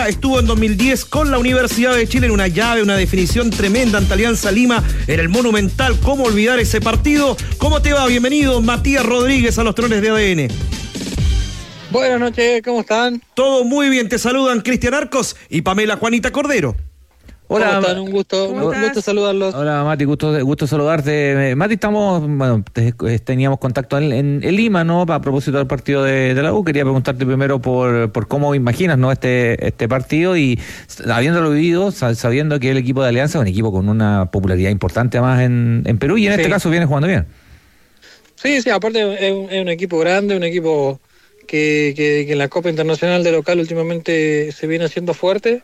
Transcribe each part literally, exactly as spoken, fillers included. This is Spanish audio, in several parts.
Matías estuvo en dos mil diez con la Universidad de Chile en una llave, una definición tremenda ante Alianza Lima en el Monumental. ¿Cómo olvidar ese partido? ¿Cómo te va? Bienvenido, Matías Rodríguez, a los Trones de A D N. Buenas noches, ¿cómo están? Todo muy bien, te saludan Cristian Arcos y Pamela Juanita Cordero. Hola, ¿cómo están? Un gusto, un gusto saludarlos. Hola, Mati, gusto, gusto saludarte. Mati, estamos, bueno, te, teníamos contacto en, en, en Lima, ¿no? A propósito del partido de, de la U, quería preguntarte primero por, por cómo imaginas, ¿no? Este, este partido y habiéndolo vivido, sabiendo que el equipo de Alianza es un equipo con una popularidad importante además en, en Perú y en sí. Este caso viene jugando bien. Sí, sí, aparte es un, es un equipo grande, un equipo que, que, que en la Copa Internacional de local últimamente se viene haciendo fuerte.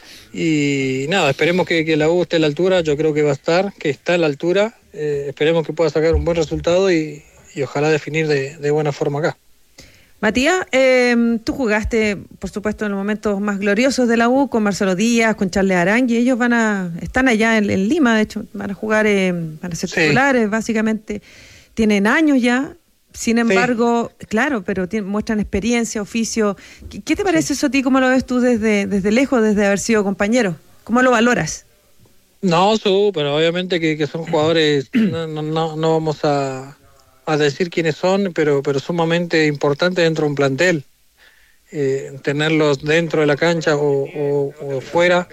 Y nada, esperemos que, que la U esté a la altura, yo creo que va a estar, que está a la altura, eh, esperemos que pueda sacar un buen resultado y, y ojalá definir de, de buena forma acá. Matías, eh, tú jugaste, por supuesto, en los momentos más gloriosos de la U, con Marcelo Díaz, con Charles Arangui, ellos van a, están allá en, en Lima, de hecho, van a jugar, eh, van a ser sí. titulares, básicamente, tienen años ya. Sin embargo, sí. claro, pero tiene, muestran experiencia, oficio. ¿Qué, qué te parece sí. eso a ti? ¿Cómo lo ves tú desde, desde lejos, desde haber sido compañero? ¿Cómo lo valoras? No, súper, obviamente que, que son jugadores, no, no, no vamos a, a decir quiénes son, pero, pero sumamente importantes dentro de un plantel. Eh, tenerlos dentro de la cancha o, o, o fuera,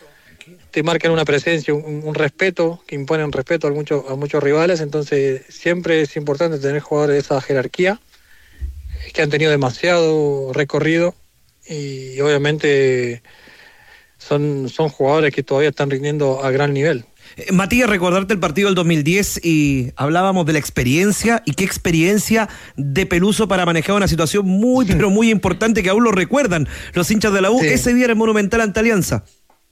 te marcan una presencia, un, un respeto, que imponen respeto a, mucho, a muchos rivales, entonces siempre es importante tener jugadores de esa jerarquía, que han tenido demasiado recorrido y obviamente son, son jugadores que todavía están rindiendo a gran nivel. Eh, Matías, recordarte el partido del dos mil diez y hablábamos de la experiencia y qué experiencia de Peluso para manejar una situación muy, pero muy importante que aún lo recuerdan los hinchas de la U, sí. Ese día en el Monumental ante Alianza.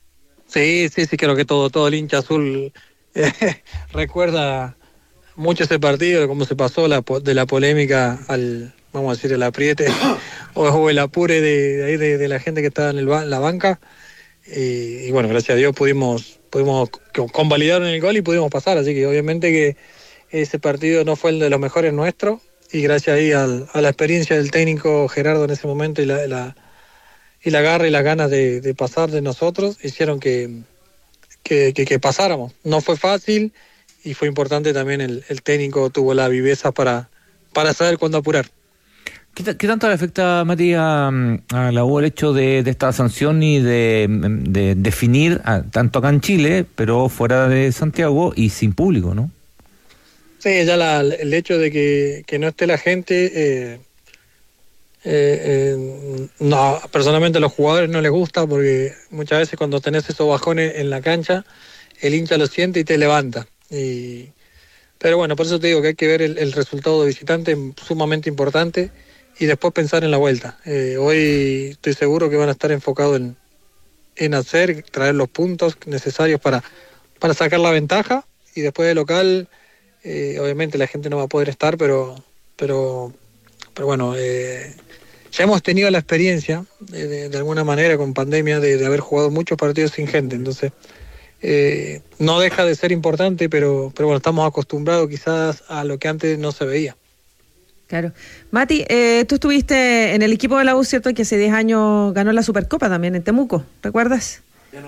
Sí, sí, sí, creo que todo, todo el hincha azul eh, recuerda mucho ese partido, cómo se pasó la, de la polémica al, vamos a decir, el apriete o, o el apure de, de, de, de la gente que estaba en el, la banca. Y, y bueno, gracias a Dios pudimos, pudimos convalidar en el gol y pudimos pasar, así que obviamente que ese partido no fue el de los mejores nuestros y gracias ahí al, a la experiencia del técnico Gerardo en ese momento y la... la y la garra y las ganas de, de pasar de nosotros hicieron que, que, que, que pasáramos. No fue fácil y fue importante también el, el técnico tuvo la viveza para, para saber cuándo apurar. ¿Qué, qué tanto le afecta, Mati, a, a la U el hecho de, de esta sanción y de, de definir a, tanto acá en Chile, pero fuera de Santiago y sin público, ¿no? Sí, ya la, el hecho de que, que no esté la gente... Eh, Eh, eh, no, personalmente a los jugadores no les gusta porque muchas veces cuando tenés esos bajones en la cancha el hincha lo siente y te levanta y, pero bueno, por eso te digo que hay que ver el, el resultado de visitante sumamente importante y después pensar en la vuelta. Eh, hoy estoy seguro que van a estar enfocados en, en hacer, traer los puntos necesarios para, para sacar la ventaja y después de local eh, obviamente la gente no va a poder estar pero pero, pero bueno eh, ya hemos tenido la experiencia, de, de, de alguna manera, con pandemia, de, de haber jugado muchos partidos sin gente. Entonces, eh, no deja de ser importante, pero, pero bueno, estamos acostumbrados quizás a lo que antes no se veía. Claro. Mati, eh, tú estuviste en el equipo de la U, ¿cierto? Que hace diez años ganó la Supercopa también en Temuco, ¿recuerdas?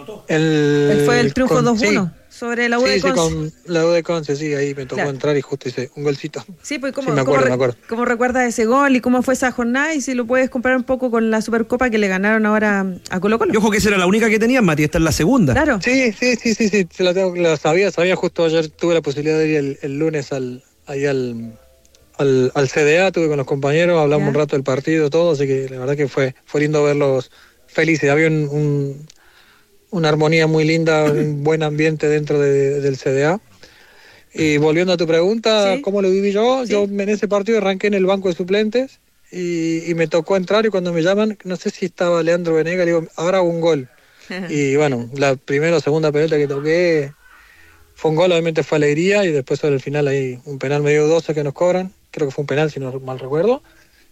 El, el fue el triunfo con, dos uno. Sí. Sobre la U de sí, Conce. Sí, con la U de Conce, sí, ahí me tocó claro. entrar y justo hice un golcito. Sí, pues ¿cómo, sí, me acuerdo, ¿cómo, me acuerdo. ¿cómo recuerdas ese gol y cómo fue esa jornada? Y si lo puedes comparar un poco con la Supercopa que le ganaron ahora a Colo Colo. Y ojo que esa era la única que tenían, Mati, esta es la segunda. Claro. Sí, sí, sí, sí, sí, sí la, tengo, la sabía, sabía justo ayer, tuve la posibilidad de ir el, el lunes al, ahí al, al, al C D A, estuve con los compañeros, hablamos ya. un rato del partido, todo, así que la verdad que fue, fue lindo verlos felices, había un... un una armonía muy linda, un buen ambiente dentro de, de, del C D A. Y volviendo a tu pregunta, ¿sí? ¿Cómo lo viví yo? ¿Sí? Yo en ese partido arranqué en el banco de suplentes y, y me tocó entrar y cuando me llaman, no sé si estaba Leandro Venega, le digo, ahora hago un gol. Y bueno, la primera o segunda pelota que toqué fue un gol, obviamente fue alegría y después sobre el final ahí un penal medio dudoso que nos cobran, creo que fue un penal si no mal recuerdo.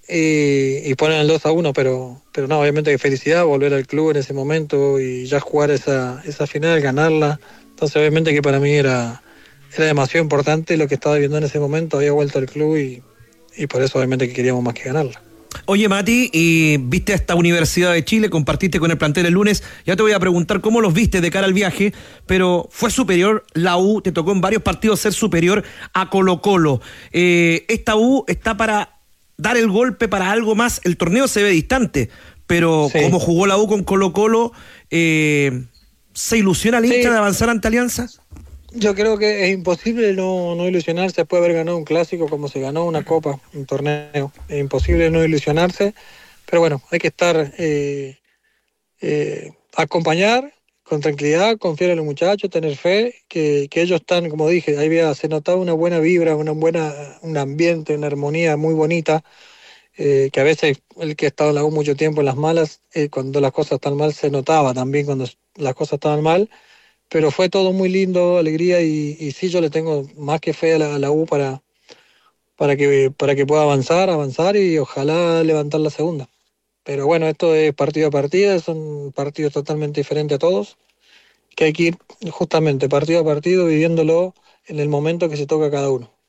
Y, y ponen el dos a uno, pero, pero no, obviamente que felicidad volver al club en ese momento y ya jugar esa, esa final, ganarla. Entonces obviamente que para mí era, era demasiado importante lo que estaba viviendo en ese momento, había vuelto al club y, y por eso obviamente que queríamos más que ganarla. Oye, Mati, y viste a esta Universidad de Chile, compartiste con el plantel el lunes, ya te voy a preguntar cómo los viste de cara al viaje, pero fue superior la U, te tocó en varios partidos ser superior a Colo-Colo. Eh, esta U está para dar el golpe para algo más, el torneo se ve distante, pero sí. Como jugó la U con Colo-Colo, eh, ¿se ilusiona el hincha sí. de avanzar ante Alianza? Yo creo que es imposible no, no ilusionarse después de haber ganado un clásico como se ganó una copa, un torneo. Es imposible no ilusionarse, pero bueno, hay que estar, eh, eh, acompañar con tranquilidad, confiar en los muchachos, tener fe, que, que ellos están, como dije, ahí había, se notaba una buena vibra, una buena, un ambiente, una armonía muy bonita, eh, que a veces el que ha estado en la U mucho tiempo en las malas, eh, cuando las cosas están mal se notaba también cuando las cosas estaban mal. Pero fue todo muy lindo, alegría, y, y sí, yo le tengo más que fe a la, a la U para, para, que, para que pueda avanzar, avanzar y ojalá levantar la segunda. Pero bueno, esto es partido a partido, son partidos totalmente diferentes a todos, que hay que ir justamente partido a partido viviéndolo en el momento que se toca a cada uno.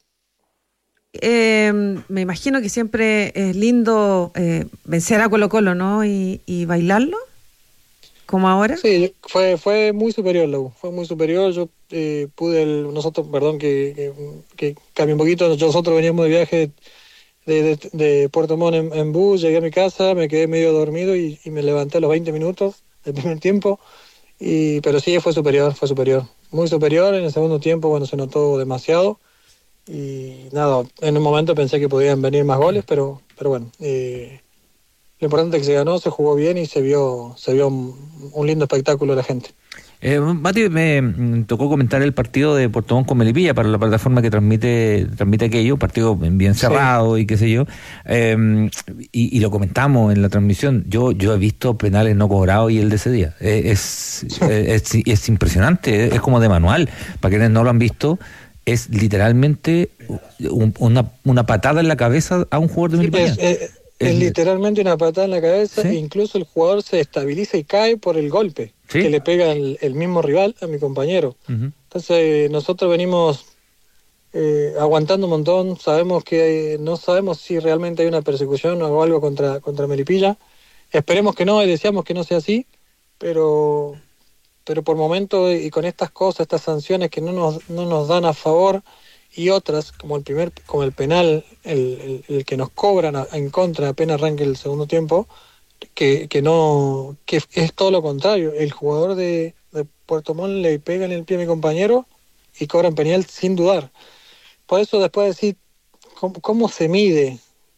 Eh, me imagino que siempre es lindo eh, vencer a Colo-Colo, ¿no? Y, y bailarlo. ¿Como ahora? Sí, fue fue muy superior la U, fue muy superior. Yo eh, pude, el, nosotros, perdón que, que, que cambie un poquito, nosotros veníamos de viaje de, de, de Puerto Montt en, en bus, llegué a mi casa, me quedé medio dormido y, y me levanté a los veinte minutos del primer tiempo, y pero sí, fue superior, fue superior, muy superior. En el segundo tiempo, bueno, se notó demasiado y nada, en un momento pensé que podían venir más goles, pero, pero bueno... Eh, Lo importante es que se ganó, se jugó bien y se vio se vio un, un lindo espectáculo de la gente. Eh, Mati, me tocó comentar el partido de Puerto Montt con Melipilla para la plataforma que transmite transmite aquello, partido bien cerrado sí. y qué sé yo, eh, y, y lo comentamos en la transmisión. Yo yo he visto penales no cobrados y el de ese día. Eh, es, es, es, es impresionante, es como de manual. Para quienes no lo han visto, es literalmente un, una, una patada en la cabeza a un jugador de Melipilla. Sí, es, es, Es literalmente una patada en la cabeza, ¿sí? E incluso el jugador se estabiliza y cae por el golpe ¿sí? que le pega el, el mismo rival a mi compañero. Uh-huh. Entonces nosotros venimos eh, aguantando un montón, sabemos que hay, no sabemos si realmente hay una persecución o algo contra, contra Melipilla. Esperemos que no y deseamos que no sea así, pero, pero por momentos y con estas cosas, estas sanciones que no nos, no nos dan a favor, y otras, como el primer, como el penal, el, el, el que nos cobran a, en contra apenas arranque el segundo tiempo, que, que no, que es todo lo contrario. El jugador de, de Puerto Montt le pega en el pie a mi compañero y cobran penal sin dudar. Por eso después decir cómo, cómo se mide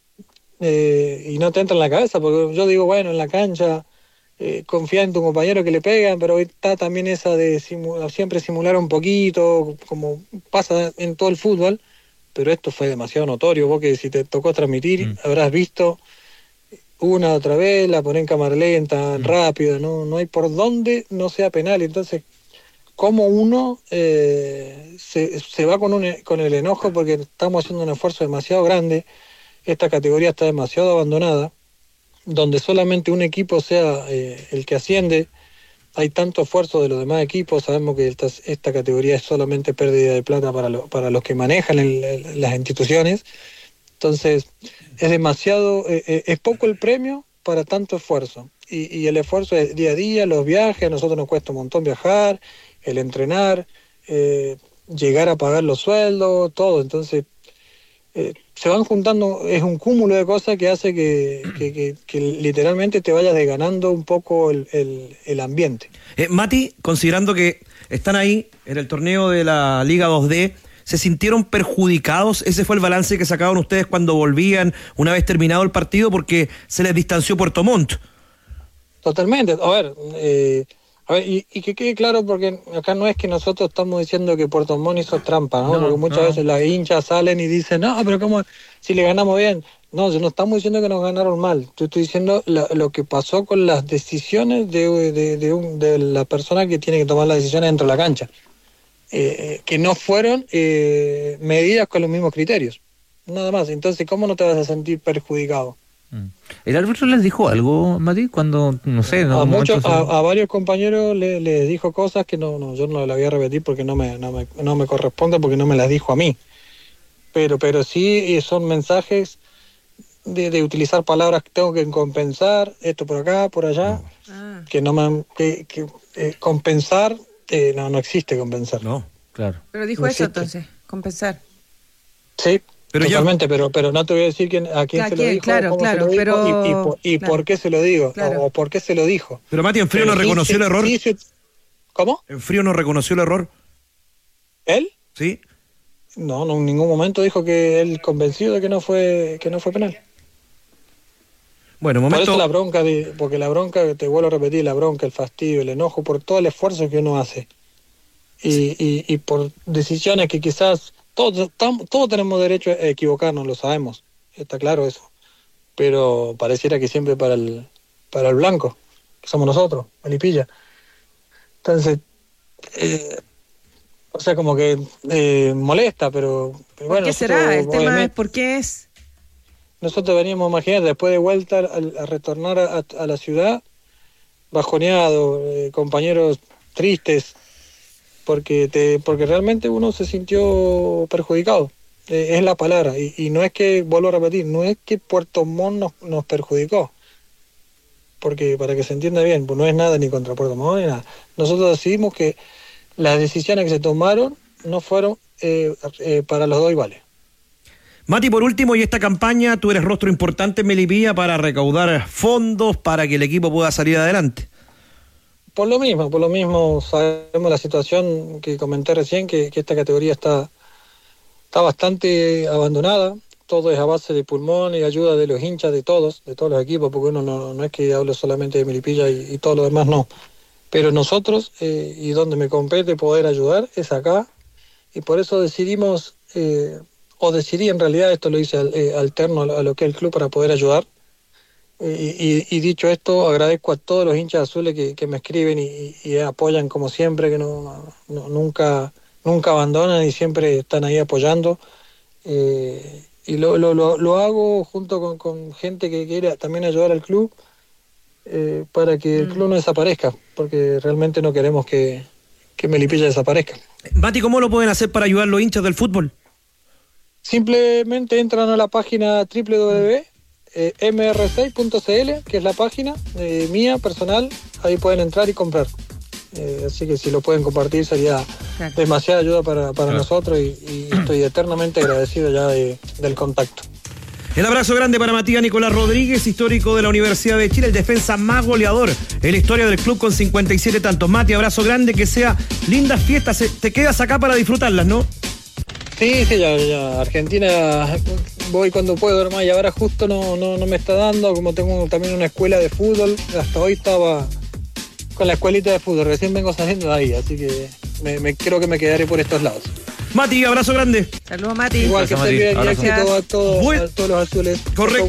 eh, y no te entra en la cabeza, porque yo digo, bueno, en la cancha eh, confía en tu compañero que le pegan, pero está también esa de simular, siempre simular un poquito, como pasa en todo el fútbol, pero esto fue demasiado notorio. Vos que si te tocó transmitir, mm. habrás visto una otra vez, la ponen en cámara lenta, mm. rápida, no no hay por dónde no sea penal. Entonces, ¿cómo uno eh, se, se va con, un, con el enojo porque estamos haciendo un esfuerzo demasiado grande? Esta categoría está demasiado abandonada, donde solamente un equipo sea eh, el que asciende. Hay tanto esfuerzo de los demás equipos, sabemos que esta, esta categoría es solamente pérdida de plata para, lo, para los que manejan el, el, las instituciones. Entonces, es demasiado, eh, es poco el premio para tanto esfuerzo. Y, y el esfuerzo es día a día, los viajes, a nosotros nos cuesta un montón viajar, el entrenar, eh, llegar a pagar los sueldos, todo. Entonces, eh, se van juntando, es un cúmulo de cosas que hace que, que, que, que literalmente te vayas desganando un poco el, el, el ambiente. Eh, Mati, considerando que están ahí en el torneo de la Liga dos D, ¿se sintieron perjudicados? ¿Ese fue el balance que sacaban ustedes cuando volvían una vez terminado el partido porque se les distanció Puerto Montt? Totalmente. A ver, eh, a ver y, y que quede claro, porque acá no es que nosotros estamos diciendo que Puerto Montt hizo trampa, ¿no? no porque muchas no. veces las hinchas salen y dicen, no, pero ¿cómo si le ganamos bien? No, yo no estamos diciendo que nos ganaron mal. Yo estoy diciendo la, lo que pasó con las decisiones de, de, de, un, de la persona que tiene que tomar las decisiones dentro de la cancha. Eh, que no fueron eh, medidas con los mismos criterios. Nada más. Entonces, ¿cómo no te vas a sentir perjudicado? ¿El árbitro les dijo algo, Mati? Cuando, no sé... No, a, muchos, a, a varios compañeros les le dijo cosas que no, no yo no las voy a repetir porque no me, no me, no me corresponde, porque no me las dijo a mí. Pero, pero sí son mensajes de, de utilizar palabras que tengo que compensar, esto por acá, por allá, ah. que no me... Que, que, eh, compensar, eh, no, no existe compensar. No, claro. Pero dijo no eso existe. entonces, compensar. Sí, pero totalmente, ya... pero, pero no te voy a decir quién, a quién ¿A se quién? lo dijo, claro, cómo claro, se lo dijo pero... y, y, por, y claro. por qué se lo digo, claro. o, o por qué se lo dijo. Pero Mati, en frío pero no sí, reconoció sí, el error. Sí, sí. ¿Cómo? ¿En frío no reconoció el error? ¿Él? Sí. No, no, en ningún momento dijo que él convencido de que no fue que no fue penal. Bueno, momento... Por eso la bronca, de, porque la bronca, te vuelvo a repetir, la bronca, el fastidio, el enojo, por todo el esfuerzo que uno hace. Y, sí. y, y por decisiones que quizás todos, tam, todos tenemos derecho a equivocarnos, lo sabemos, está claro eso. Pero pareciera que siempre para el, para el blanco, que somos nosotros, Melipilla. Entonces, eh, o sea, como que eh, molesta, pero, pero bueno. ¿Por qué será? El tema es por qué es... Nosotros veníamos, imagínate, después de vuelta a, a retornar a, a la ciudad, bajoneados, eh, compañeros tristes, porque te, porque realmente uno se sintió perjudicado, eh, es la palabra, y, y no es que, vuelvo a repetir, no es que Puerto Montt nos, nos perjudicó, porque para que se entienda bien, pues no es nada ni contra Puerto Montt ni nada. Nosotros decidimos que las decisiones que se tomaron no fueron eh, eh, para los dos iguales. Mati, por último, y esta campaña, tú eres rostro importante en Melipilla para recaudar fondos para que el equipo pueda salir adelante. Por lo mismo, por lo mismo sabemos la situación que comenté recién, que, que esta categoría está, está bastante abandonada, todo es a base de pulmón y ayuda de los hinchas, de todos, de todos los equipos, porque uno no, no es que hablo solamente de Melipilla y, y todo lo demás, no. Pero nosotros, eh, y donde me compete poder ayudar, es acá, y por eso decidimos... Eh, o decidí en realidad, esto lo hice eh, alterno a lo que es el club para poder ayudar, eh, y, y dicho esto, agradezco a todos los hinchas azules que, que me escriben y, y apoyan como siempre, que no, no nunca nunca abandonan y siempre están ahí apoyando, eh, y lo, lo, lo, lo hago junto con, con gente que quiere también ayudar al club, eh, para que el club no desaparezca, porque realmente no queremos que, que Melipilla desaparezca. Mati, ¿cómo lo pueden hacer para ayudar los hinchas del fútbol? Simplemente entran a la página doble u doble u doble u punto eme erre seis punto ce ele, que es la página eh, mía, personal, ahí pueden entrar y comprar. Eh, así que si lo pueden compartir sería claro. demasiada ayuda para, para claro. nosotros, y, y estoy eternamente agradecido ya de, del contacto. El abrazo grande para Matías Nicolás Rodríguez, histórico de la Universidad de Chile, el defensa más goleador en la historia del club con cincuenta y siete tantos. Mati, abrazo grande, que sea lindas fiestas, te quedas acá para disfrutarlas, ¿no? Sí, sí, ya, ya. Argentina voy cuando puedo, hermano, y ahora justo no, no, no me está dando, como tengo también una escuela de fútbol, hasta hoy estaba con la escuelita de fútbol, recién vengo saliendo de ahí, así que me, me creo que me quedaré por estos lados. Mati, abrazo grande. Saludos, Mati. Igual que estén bien, y éxito a todos, a todos los azules. Correcto.